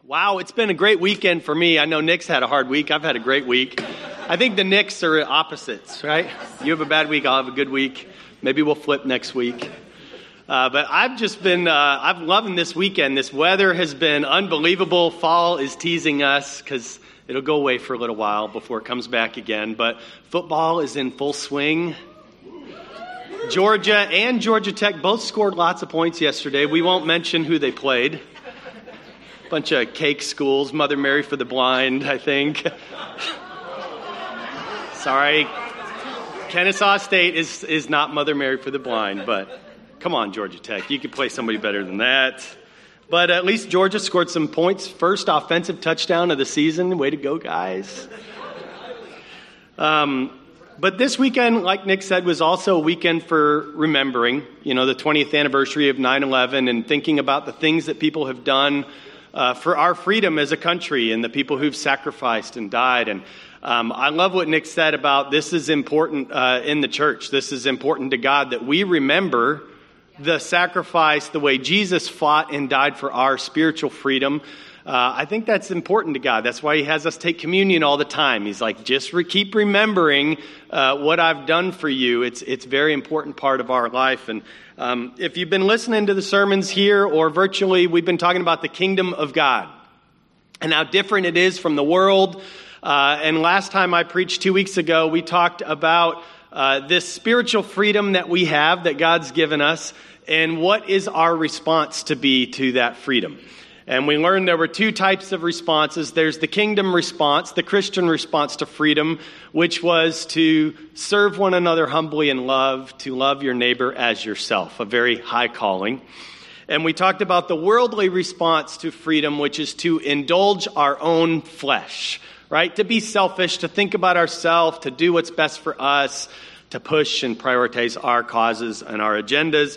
Wow, it's been a great weekend for me. I know Nick's had a hard week. I've had a great week. I think the Knicks are opposites, right? You have a bad week, I'll have a good week. Maybe we'll flip next week. But I've just been, I'm loving this weekend. This weather has been unbelievable. Fall is teasing us because it'll go away for a little while before it comes back again. But football is in full swing. Georgia and Georgia Tech both scored lots of points yesterday. We won't mention who they played. Bunch of cake schools, Mother Mary for the Blind, I think. Sorry. Kennesaw State is not Mother Mary for the Blind, but come on, Georgia Tech. You could play somebody better than that. But at least Georgia scored some points. First offensive touchdown of the season. Way to go, guys. But this weekend, like Nick said, was also a weekend for remembering, the 20th anniversary of 9/11 and thinking about the things that people have done for our freedom as a country and the people who've sacrificed and died. And I love what Nick said about this is important in the church. This is important to God that we remember the sacrifice, the way Jesus fought and died for our spiritual freedom. I think that's important to God. That's why he has us take communion all the time. He's like, just keep remembering what I've done for you. It's a very important part of our life. And if you've been listening to the sermons here or virtually, we've been talking about the kingdom of God and how different it is from the world. And last time I preached 2 weeks ago, we talked about this spiritual freedom that we have, that God's given us, and what is our response to be to that freedom. And we learned there were two types of responses. There's the kingdom response, the Christian response to freedom, which was to serve one another humbly in love, to love your neighbor as yourself, a very high calling. And we talked about the worldly response to freedom, which is to indulge our own flesh, right? To be selfish, to think about ourselves, to do what's best for us, to push and prioritize our causes and our agendas.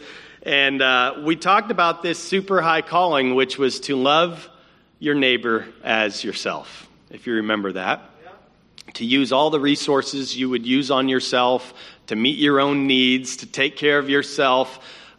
And we talked about this super high calling, which was to love your neighbor as yourself, if you remember that. Yeah. To use all the resources you would use on yourself, to meet your own needs, to take care of yourself,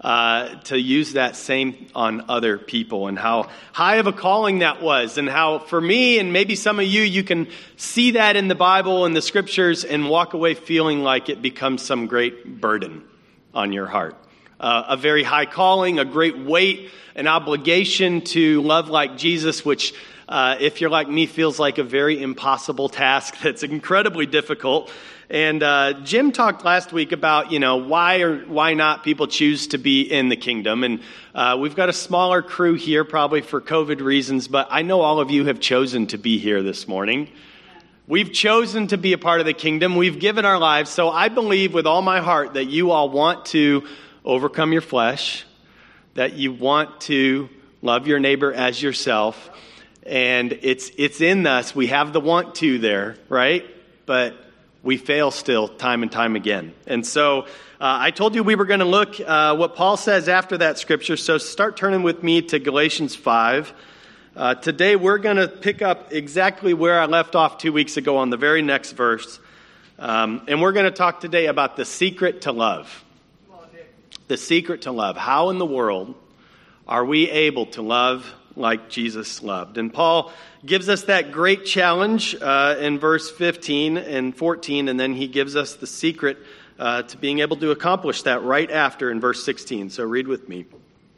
to use that same on other people, and how high of a calling that was, and how for me and maybe some of you can see that in the Bible and the scriptures and walk away feeling like it becomes some great burden on your heart. A very high calling, a great weight, an obligation to love like Jesus, which, if you're like me, feels like a very impossible task that's incredibly difficult. And Jim talked last week about, why or why not people choose to be in the kingdom. And we've got a smaller crew here, probably for COVID reasons, but I know all of you have chosen to be here this morning. We've chosen to be a part of the kingdom. We've given our lives. So I believe with all my heart that you all want to overcome your flesh, that you want to love your neighbor as yourself. And it's in us. We have the want to there, right? But we fail still time and time again. And so I told you we were going to look what Paul says after that scripture. So start turning with me to Galatians 5. Today we're going to pick up exactly where I left off 2 weeks ago on the very next verse. And we're going to talk today about the secret to love. The secret to love. How in the world are we able to love like Jesus loved? And Paul gives us that great challenge in verse 15 and 14, and then he gives us the secret to being able to accomplish that right after in verse 16. So read with me.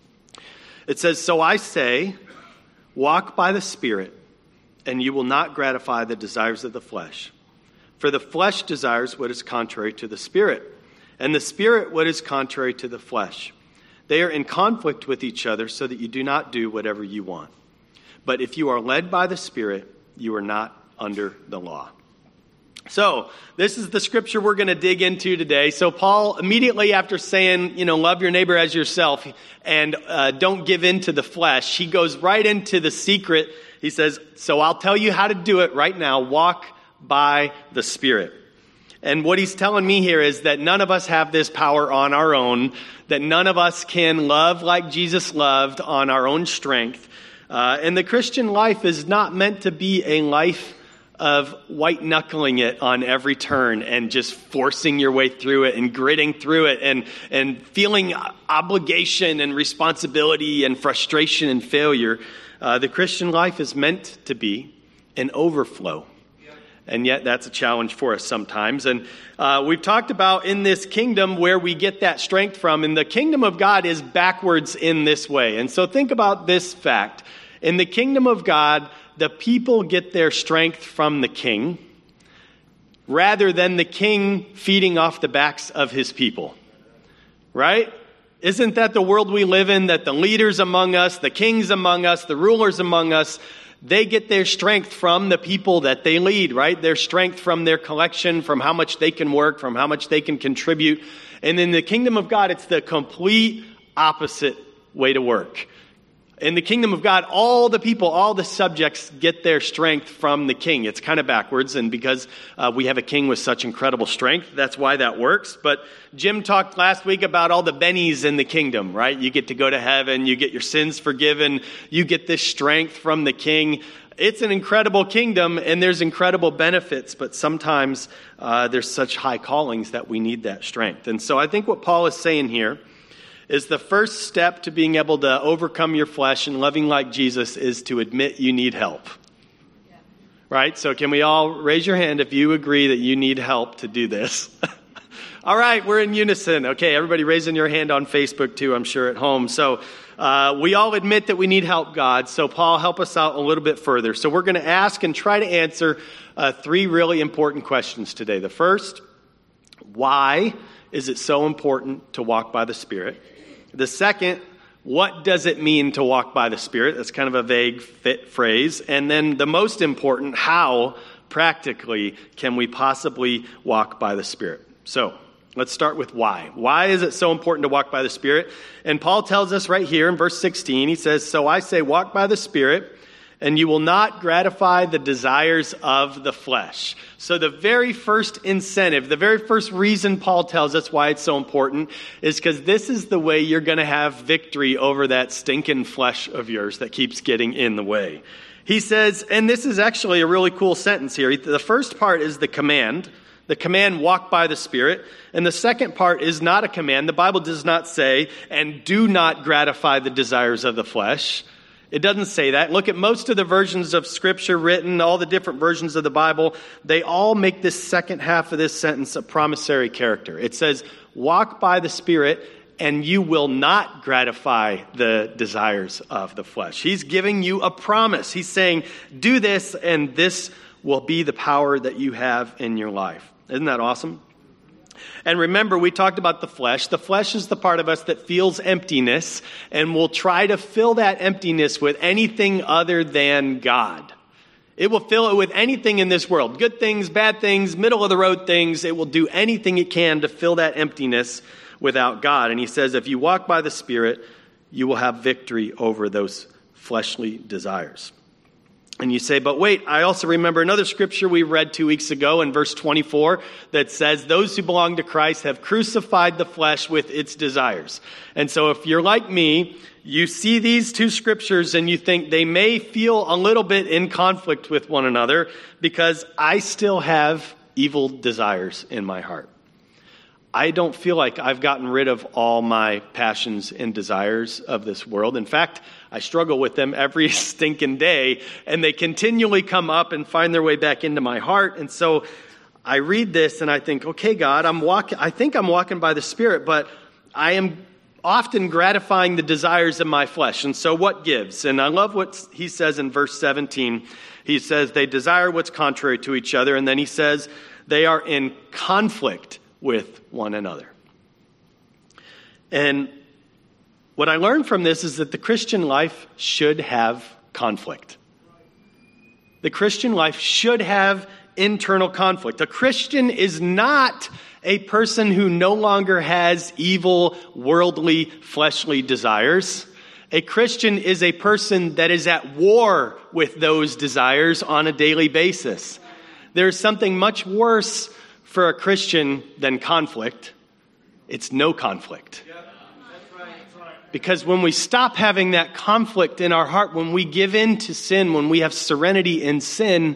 It says, "So I say, walk by the Spirit, and you will not gratify the desires of the flesh. For the flesh desires what is contrary to the Spirit, and the Spirit what is contrary to the flesh. They are in conflict with each other so that you do not do whatever you want. But if you are led by the Spirit, you are not under the law." So this is the scripture we're going to dig into today. So Paul, immediately after saying, love your neighbor as yourself and don't give in to the flesh, he goes right into the secret. He says, so I'll tell you how to do it right now. Walk by the Spirit. And what he's telling me here is that none of us have this power on our own, that none of us can love like Jesus loved on our own strength. And the Christian life is not meant to be a life of white-knuckling it on every turn and just forcing your way through it and gritting through it and feeling obligation and responsibility and frustration and failure. The Christian life is meant to be an overflow. And yet that's a challenge for us sometimes. And we've talked about in this kingdom where we get that strength from. And the kingdom of God is backwards in this way. And so think about this fact. In the kingdom of God, the people get their strength from the king rather than the king feeding off the backs of his people. Right? Isn't that the world we live in? That the leaders among us, the kings among us, the rulers among us, they get their strength from the people that they lead, right? Their strength from their collection, from how much they can work, from how much they can contribute. And in the kingdom of God, it's the complete opposite way to work. In the kingdom of God, all the people, all the subjects get their strength from the king. It's kind of backwards, and because we have a king with such incredible strength, that's why that works. But Jim talked last week about all the bennies in the kingdom, right? You get to go to heaven, you get your sins forgiven, you get this strength from the king. It's an incredible kingdom, and there's incredible benefits, but sometimes there's such high callings that we need that strength. And so I think what Paul is saying here is the first step to being able to overcome your flesh and loving like Jesus is to admit you need help. Yeah. Right? So can we all raise your hand if you agree that you need help to do this? All right, we're in unison. Okay, everybody raising your hand on Facebook too, I'm sure at home. So we all admit that we need help, God. So Paul, help us out a little bit further. So we're going to ask and try to answer 3 really important questions today. The first, why is it so important to walk by the Spirit? The second, what does it mean to walk by the Spirit? That's kind of a vague phrase. And then the most important, how practically can we possibly walk by the Spirit? So let's start with why. Why is it so important to walk by the Spirit? And Paul tells us right here in verse 16, he says, "So I say, walk by the Spirit, and you will not gratify the desires of the flesh." So the very first incentive, the very first reason Paul tells us why it's so important is because this is the way you're going to have victory over that stinking flesh of yours that keeps getting in the way. He says, and this is actually a really cool sentence here. The first part is the command. The command, walk by the Spirit. And the second part is not a command. The Bible does not say, and do not gratify the desires of the flesh. It doesn't say that. Look at most of the versions of Scripture written, all the different versions of the Bible. They all make this second half of this sentence a promissory character. It says, walk by the Spirit, and you will not gratify the desires of the flesh. He's giving you a promise. He's saying, do this, and this will be the power that you have in your life. Isn't that awesome? And remember, we talked about the flesh. The flesh is the part of us that feels emptiness and will try to fill that emptiness with anything other than God. It will fill it with anything in this world. Good things, bad things, middle of the road things. It will do anything it can to fill that emptiness without God. And he says, if you walk by the Spirit, you will have victory over those fleshly desires. And you say, but wait, I also remember another scripture we read 2 weeks ago in verse 24 that says, those who belong to Christ have crucified the flesh with its desires. And so if you're like me, you see these 2 scriptures and you think they may feel a little bit in conflict with one another because I still have evil desires in my heart. I don't feel like I've gotten rid of all my passions and desires of this world. In fact, I struggle with them every stinking day, and they continually come up and find their way back into my heart. And so I read this and I think, okay, God, I think I'm walking by the Spirit, but I am often gratifying the desires of my flesh. And so what gives? And I love what he says in verse 17. He says they desire what's contrary to each other. And then he says they are in conflict with one another. And what I learned from this is that the Christian life should have conflict. The Christian life should have internal conflict. A Christian is not a person who no longer has evil, worldly, fleshly desires. A Christian is a person that is at war with those desires on a daily basis. There's something much worse for a Christian than conflict. It's no conflict. Because when we stop having that conflict in our heart, when we give in to sin, when we have serenity in sin,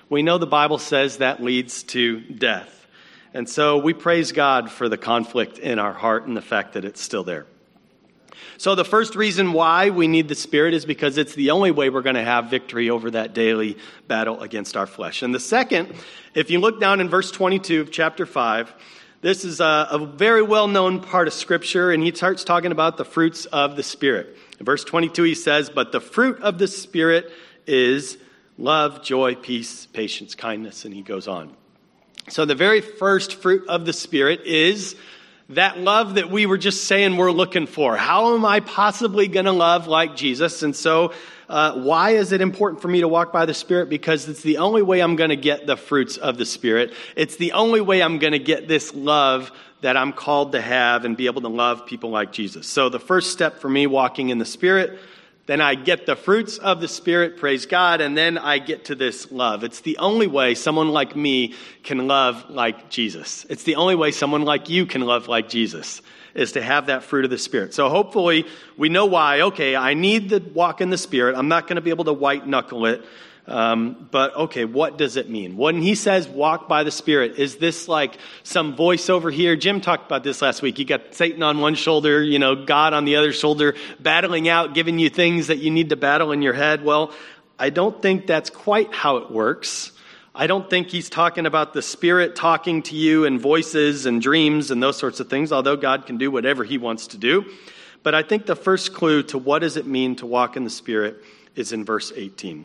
We know the Bible says that leads to death. And so we praise God for the conflict in our heart and the fact that it's still there. So the first reason why we need the Spirit is because it's the only way we're going to have victory over that daily battle against our flesh. And the second, if you look down in verse 22 of chapter 5, this is a very well-known part of Scripture, and he starts talking about the fruits of the Spirit. In verse 22, he says, "But the fruit of the Spirit is love, joy, peace, patience, kindness," and he goes on. So the very first fruit of the Spirit is that love that we were just saying we're looking for. How am I possibly going to love like Jesus? And so why is it important for me to walk by the Spirit? Because it's the only way I'm going to get the fruits of the Spirit. It's the only way I'm going to get this love that I'm called to have and be able to love people like Jesus. So the first step for me, walking in the Spirit, then I get the fruits of the Spirit, praise God, and then I get to this love. It's the only way someone like me can love like Jesus. It's the only way someone like you can love like Jesus, is to have that fruit of the Spirit. So hopefully we know why. Okay, I need to walk in the Spirit. I'm not going to be able to white knuckle it. But okay, what does it mean? When he says walk by the Spirit, is this like some voice over here? Jim talked about this last week. You got Satan on one shoulder, God on the other shoulder, battling out, giving you things that you need to battle in your head. Well, I don't think that's quite how it works. I don't think he's talking about the Spirit talking to you in voices and dreams and those sorts of things, although God can do whatever he wants to do. But I think the first clue to what does it mean to walk in the Spirit is in verse 18.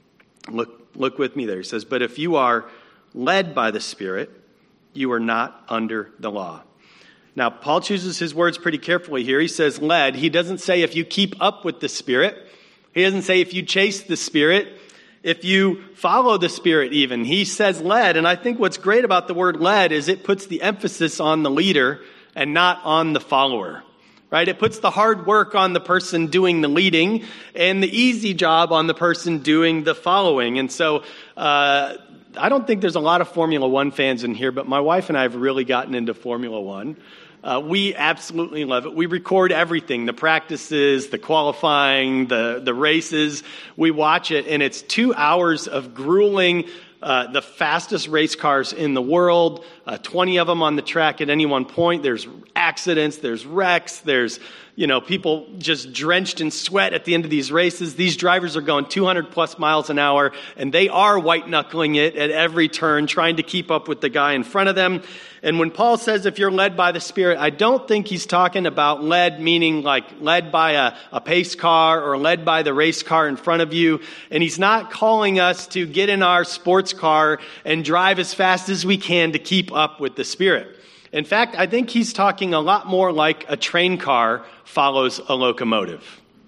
Look with me there. He says, "But if you are led by the Spirit, you are not under the law." Now, Paul chooses his words pretty carefully here. He says led. He doesn't say if you keep up with the Spirit. He doesn't say if you chase the Spirit, if you follow the Spirit even. He says led. And I think what's great about the word led is it puts the emphasis on the leader and not on the follower. Right? It puts the hard work on the person doing the leading and the easy job on the person doing the following. And so I don't think there's a lot of Formula One fans in here, but my wife and I have really gotten into Formula One. We absolutely love it. We record everything, the practices, the qualifying, the races. We watch it, and it's 2 hours of grueling the fastest race cars in the world, 20 of them on the track at any one point. There's accidents, there's wrecks, there's people just drenched in sweat at the end of these races. These drivers are going 200 plus miles an hour, and they are white knuckling it at every turn, trying to keep up with the guy in front of them. And when Paul says if you're led by the Spirit, I don't think he's talking about led meaning like led by a pace car or led by the race car in front of you. And he's not calling us to get in our sports car and drive as fast as we can to keep up with the Spirit. In fact, I think he's talking a lot more like a train car follows a locomotive.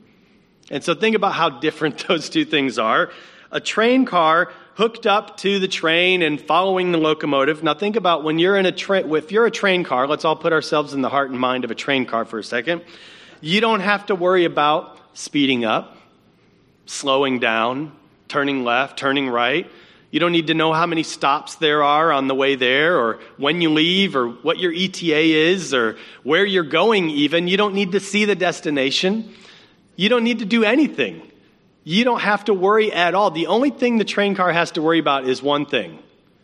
And so think about how different those two things are. A train car hooked up to the train and following the locomotive. Now think about when you're in if you're a train car, let's all put ourselves in the heart and mind of a train car for a second. You don't have to worry about speeding up, slowing down, turning left, turning right. You don't need to know how many stops there are on the way there or when you leave or what your ETA is or where you're going even. You don't need to see the destination. You don't need to do anything. You don't have to worry at all. The only thing the train car has to worry about is one thing.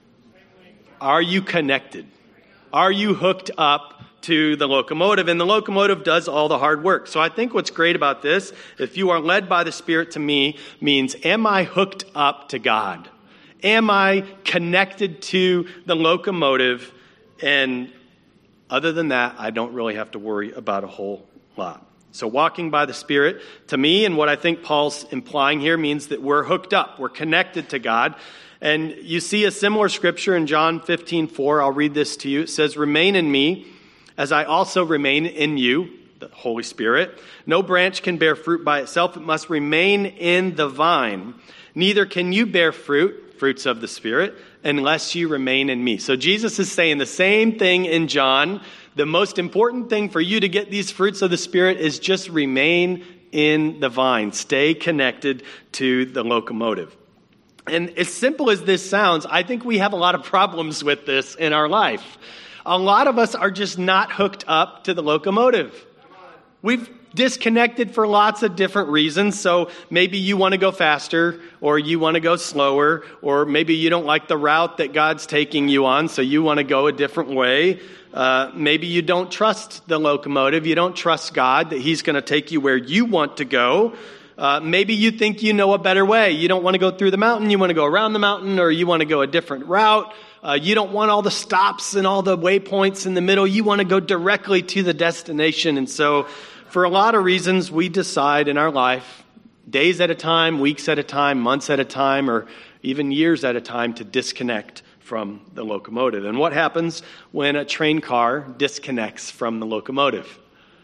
Are you connected? Are you hooked up to the locomotive? And the locomotive does all the hard work. So I think what's great about this, if you are led by the Spirit to me, means am I hooked up to God? Am I connected to the locomotive? And other than that, I don't really have to worry about a whole lot. So walking by the Spirit, to me, and what I think Paul's implying here, means that we're hooked up. We're connected to God. And you see a similar scripture in John 15:4. I'll read this to you. It says, "Remain in me, as I also remain in you," the Holy Spirit. "No branch can bear fruit by itself. It must remain in the vine. Neither can you bear fruits of the Spirit, unless you remain in me." So Jesus is saying the same thing in John. The most important thing for you to get these fruits of the Spirit is just remain in the vine. Stay connected to the locomotive. And as simple as this sounds, I think we have a lot of problems with this in our life. A lot of us are just not hooked up to the locomotive. disconnected for lots of different reasons. So maybe you want to go faster, or you want to go slower, or maybe you don't like the route that God's taking you on, so you want to go a different way. Maybe you don't trust the locomotive. You don't trust God that he's going to take you where you want to go. Maybe you think you know a better way. You don't want to go through the mountain. You want to go around the mountain, or you want to go a different route. You don't want all the stops and all the waypoints in the middle. You want to go directly to the destination. And so for a lot of reasons, we decide in our life, days at a time, weeks at a time, months at a time, or even years at a time, to disconnect from the locomotive. And what happens when a train car disconnects from the locomotive?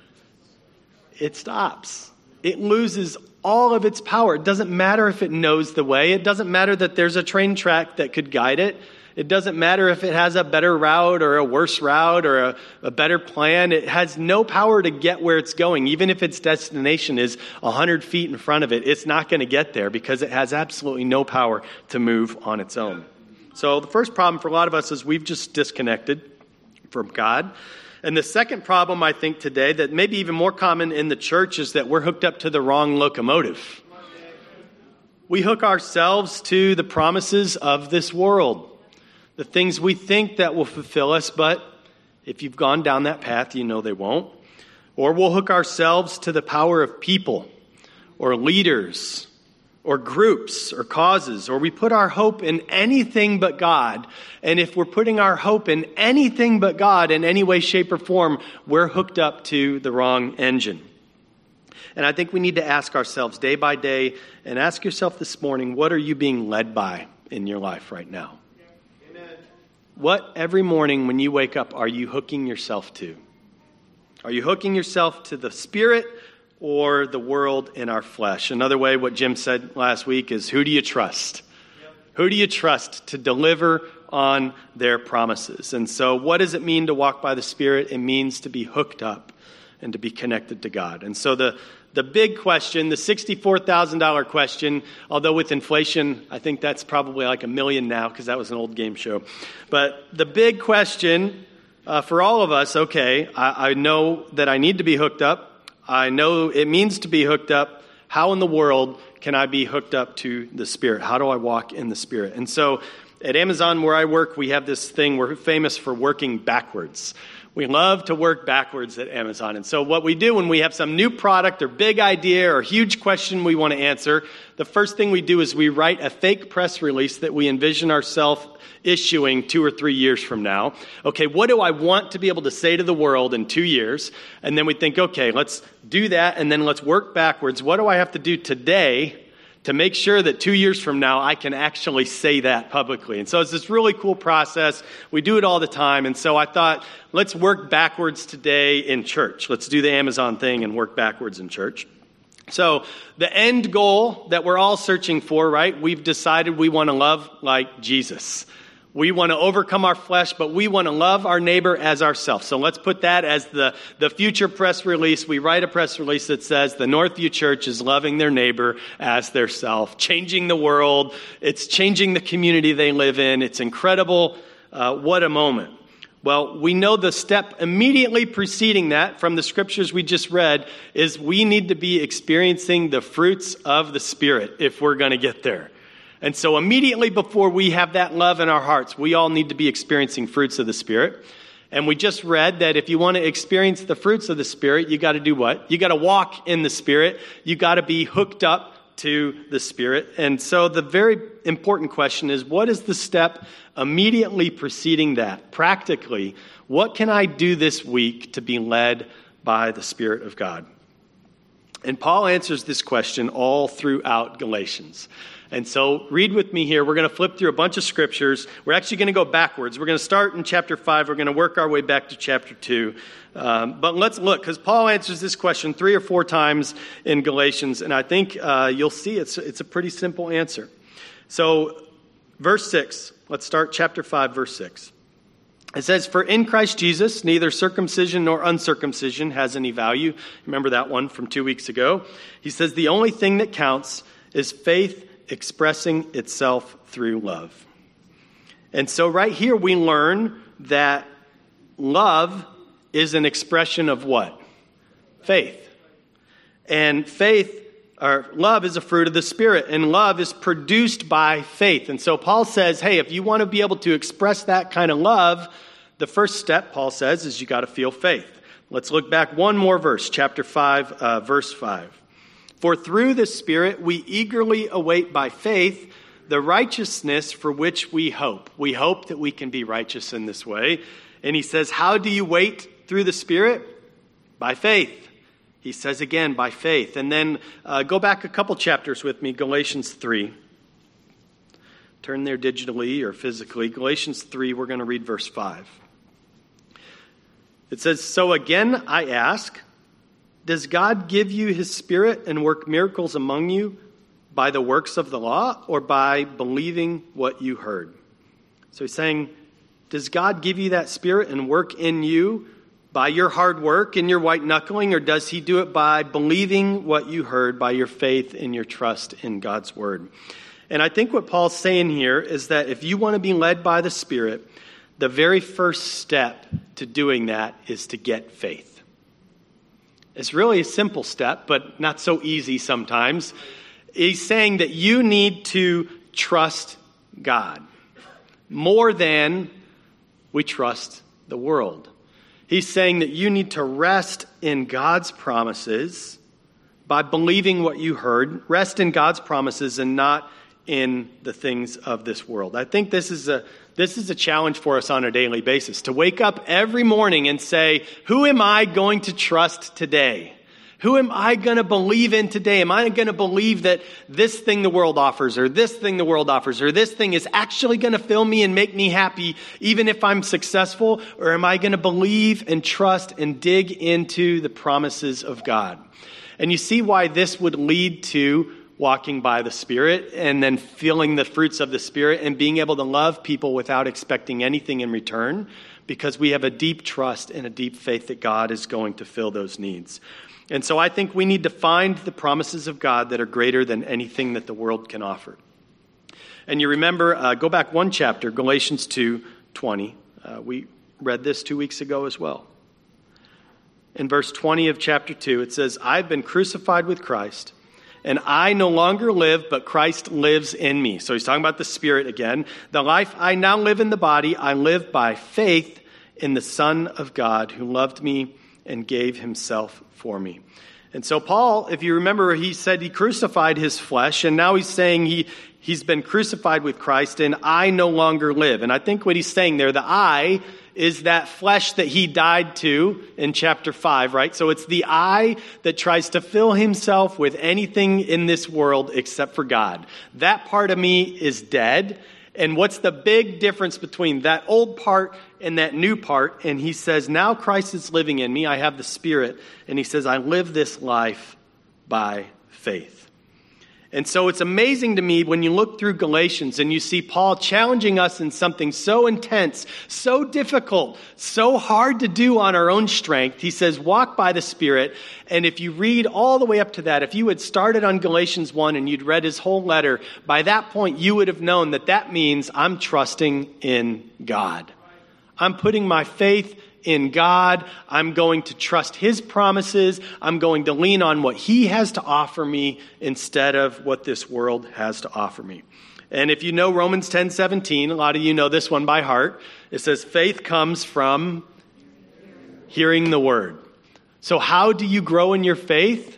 It stops. It loses all of its power. It doesn't matter if it knows the way. It doesn't matter that there's a train track that could guide it. It doesn't matter if it has a better route or a worse route or a better plan. It has no power to get where it's going. Even if its destination is 100 feet in front of it, it's not going to get there because it has absolutely no power to move on its own. So the first problem for a lot of us is we've just disconnected from God. And the second problem, I think, today, that may be even more common in the church, is that we're hooked up to the wrong locomotive. We hook ourselves to the promises of this world, the things we think that will fulfill us, but if you've gone down that path, you know they won't. Or we'll hook ourselves to the power of people or leaders or groups or causes, or we put our hope in anything but God. And if we're putting our hope in anything but God in any way, shape, or form, we're hooked up to the wrong engine. And I think we need to ask ourselves day by day, and ask yourself this morning, what are you being led by in your life right now? Amen. What every morning when you wake up are you hooking yourself to? Are you hooking yourself to the Spirit or the world in our flesh? Another way, what Jim said last week, is who do you trust? Yep. Who do you trust to deliver on their promises? And so what does it mean to walk by the Spirit? It means to be hooked up and to be connected to God. And so the big question, the $64,000 question, although with inflation, I think that's probably like $1 million now, because that was an old game show. But the big question for all of us, okay, I know that I need to be hooked up. I know it means to be hooked up. How in the world can I be hooked up to the Spirit? How do I walk in the Spirit? And so at Amazon, where I work, we have this thing. We're famous for working backwards. We love to work backwards at Amazon. And so what we do when we have some new product or big idea or huge question we want to answer, the first thing we do is we write a fake press release that we envision ourselves issuing 2 or 3 years from now. Okay, what do I want to be able to say to the world in 2 years? And then we think, okay, let's do that, and then let's work backwards. What do I have to do today to make sure that 2 years from now I can actually say that publicly? And so it's this really cool process. We do it all the time. And so I thought, let's work backwards today in church. Let's do the Amazon thing and work backwards in church. So the end goal that we're all searching for, right? We've decided we want to love like Jesus. We want to overcome our flesh, but we want to love our neighbor as ourselves. So let's put that as the future press release. We write a press release that says the Northview Church is loving their neighbor as their self, changing the world. It's changing the community they live in. It's incredible. What a moment. Well, we know the step immediately preceding that from the scriptures we just read is we need to be experiencing the fruits of the Spirit if we're going to get there. And so immediately before we have that love in our hearts, we all need to be experiencing fruits of the Spirit. And we just read that if you want to experience the fruits of the Spirit, you got to do what? You got to walk in the Spirit. You got to be hooked up to the Spirit. And so the very important question is, what is the step immediately preceding that? Practically, what can I do this week to be led by the Spirit of God? And Paul answers this question all throughout Galatians. And so read with me here. We're going to flip through a bunch of scriptures. We're actually going to go backwards. We're going to start in chapter 5. We're going to work our way back to chapter 2. But let's look, because Paul answers this question 3 or 4 times in Galatians. And I think you'll see it's a pretty simple answer. So verse 6. Let's start chapter 5, verse 6. It says, "For in Christ Jesus, neither circumcision nor uncircumcision has any value." Remember that one from 2 weeks ago. He says, "The only thing that counts is faith expressing itself through love." And so right here we learn that love is an expression of what? Faith. And love is a fruit of the Spirit, and love is produced by faith. And so Paul says, hey, if you want to be able to express that kind of love, the first step, Paul says, is you got to feel faith. Let's look back one more verse, chapter 5, verse 5. For through the Spirit we eagerly await by faith the righteousness for which we hope. We hope that we can be righteous in this way. And he says, how do you wait through the Spirit? By faith. He says again, by faith. And then go back a couple chapters with me, Galatians 3. Turn there digitally or physically. Galatians 3, we're going to read verse 5. It says, so again I ask, does God give you his Spirit and work miracles among you by the works of the law or by believing what you heard? So he's saying, does God give you that Spirit and work in you by your hard work and your white knuckling, or does he do it by believing what you heard, by your faith and your trust in God's word? And I think what Paul's saying here is that if you want to be led by the Spirit, the very first step to doing that is to get faith. It's really a simple step, but not so easy sometimes. He's saying that you need to trust God more than we trust the world. He's saying that you need to rest in God's promises by believing what you heard. Rest in God's promises and not in the things of this world. I think this is a challenge for us on a daily basis, to wake up every morning and say, who am I going to trust today? Who am I going to believe in today? Am I going to believe that this thing the world offers, or this thing the world offers, or this thing is actually going to fill me and make me happy even if I'm successful? Or am I going to believe and trust and dig into the promises of God? And you see why this would lead to walking by the Spirit and then feeling the fruits of the Spirit and being able to love people without expecting anything in return, because we have a deep trust and a deep faith that God is going to fill those needs. And so I think we need to find the promises of God that are greater than anything that the world can offer. And you remember, go back one chapter, Galatians 2:20. We read this 2 weeks ago as well. In verse 20 of chapter 2, it says, I've been crucified with Christ, and I no longer live, but Christ lives in me. So he's talking about the Spirit again. The life I now live in the body, I live by faith in the Son of God who loved me and gave himself for me. And so Paul, if you remember, he said he crucified his flesh, and now he's saying he's been crucified with Christ, and I no longer live. And I think what he's saying there, the I is that flesh that he died to in chapter 5, right? So it's the I that tries to fill himself with anything in this world except for God. That part of me is dead. And what's the big difference between that old part and that new part? And he says, now Christ is living in me. I have the Spirit. And he says, I live this life by faith. And so it's amazing to me when you look through Galatians and you see Paul challenging us in something so intense, so difficult, so hard to do on our own strength. He says, walk by the Spirit. And if you read all the way up to that, if you had started on Galatians 1 and you'd read his whole letter, by that point you would have known that that means I'm trusting in God. I'm putting my faith in God. I'm going to trust his promises. I'm going to lean on what he has to offer me instead of what this world has to offer me. And if you know Romans 10:17, a lot of you know this one by heart. It says faith comes from hearing the word. So how do you grow in your faith?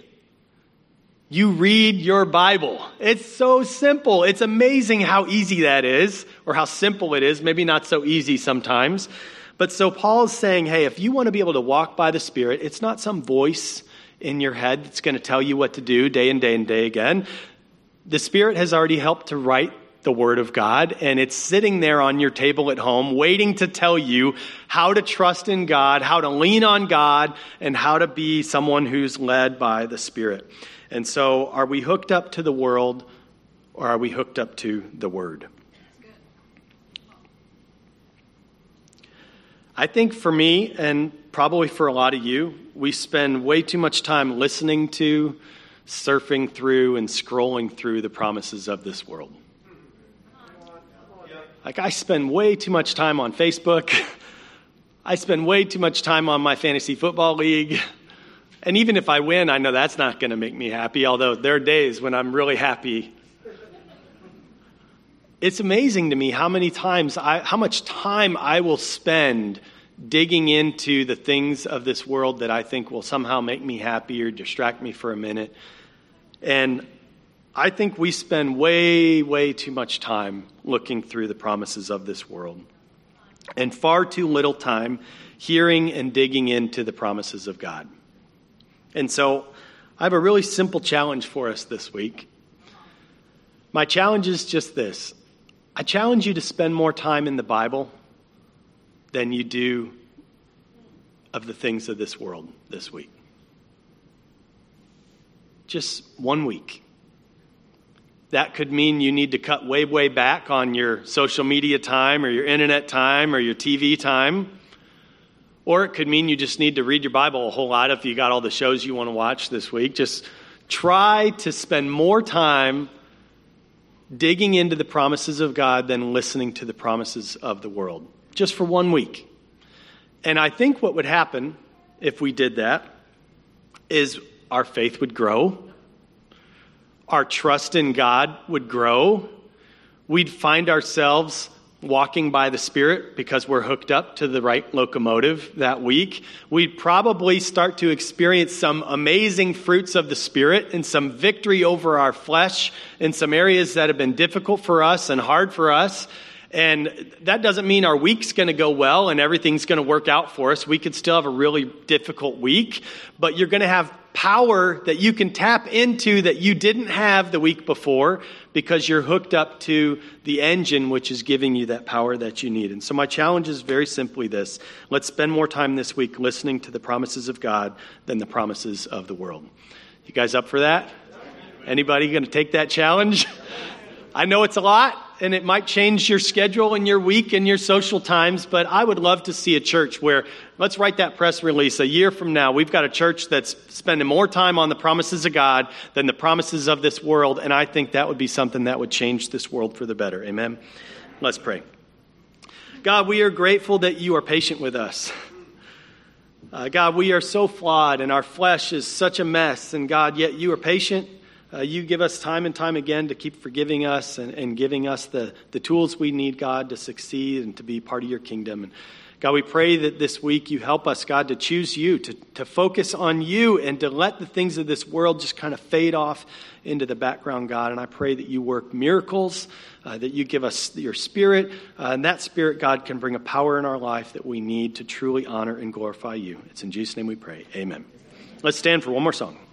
You read your Bible. It's so simple. It's amazing how easy that is, or how simple it is. Maybe not so easy sometimes. But so Paul is saying, hey, if you want to be able to walk by the Spirit, it's not some voice in your head that's going to tell you what to do day and day and day again. The Spirit has already helped to write the Word of God, and it's sitting there on your table at home waiting to tell you how to trust in God, how to lean on God, and how to be someone who's led by the Spirit. And so are we hooked up to the world, or are we hooked up to the Word? I think for me, and probably for a lot of you, we spend way too much time listening to, surfing through, and scrolling through the promises of this world. Like, I spend way too much time on Facebook. I spend way too much time on my fantasy football league. And even if I win, I know that's not going to make me happy, although there are days when I'm really happy. It's amazing to me how much time I will spend digging into the things of this world that I think will somehow make me happy or distract me for a minute. And I think we spend way, way too much time looking through the promises of this world, and far too little time hearing and digging into the promises of God. And so I have a really simple challenge for us this week. My challenge is just this. I challenge you to spend more time in the Bible than you do of the things of this world this week. Just 1 week. That could mean you need to cut way, way back on your social media time or your internet time or your TV time. Or it could mean you just need to read your Bible a whole lot if you got all the shows you want to watch this week. Just try to spend more time digging into the promises of God than listening to the promises of the world. Just for 1 week. And I think what would happen if we did that is our faith would grow. Our trust in God would grow. We'd find ourselves walking by the Spirit because we're hooked up to the right locomotive that week. We'd probably start to experience some amazing fruits of the Spirit and some victory over our flesh in some areas that have been difficult for us and hard for us. And that doesn't mean our week's going to go well and everything's going to work out for us. We could still have a really difficult week, but you're going to have power that you can tap into that you didn't have the week before because you're hooked up to the engine which is giving you that power that you need. And so my challenge is very simply this. Let's spend more time this week listening to the promises of God than the promises of the world. You guys up for that? Anybody going to take that challenge? I know it's a lot, and it might change your schedule and your week and your social times, but I would love to see a church where, let's write that press release a year from now, we've got a church that's spending more time on the promises of God than the promises of this world, and I think that would be something that would change this world for the better. Amen? Let's pray. God, we are grateful that you are patient with us. God, we are so flawed, and our flesh is such a mess, and God, yet you are patient. You give us time and time again to keep forgiving us and giving us the tools we need, God, to succeed and to be part of your kingdom. And God, we pray that this week you help us, God, to choose you, to focus on you and to let the things of this world just kind of fade off into the background, God. And I pray that you work miracles, that you give us your Spirit, and that Spirit, God, can bring a power in our life that we need to truly honor and glorify you. It's in Jesus' name we pray. Amen. Let's stand for one more song.